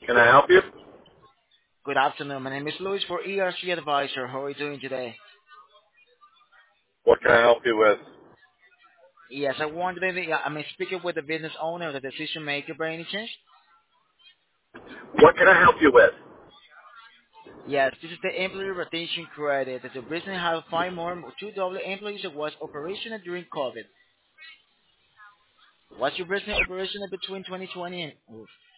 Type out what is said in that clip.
Can I help you? Good afternoon. My name is Luis for ERC Advisor. How are you doing today? What can I help you with? Yes, I wanted to, I'm speaking with the business owner, the decision maker by any chance? What can I help you with? Yes, this is the employee retention credit that the business have five more, two double employees that was operational during COVID. What's your business operational between 2020 and... Oof.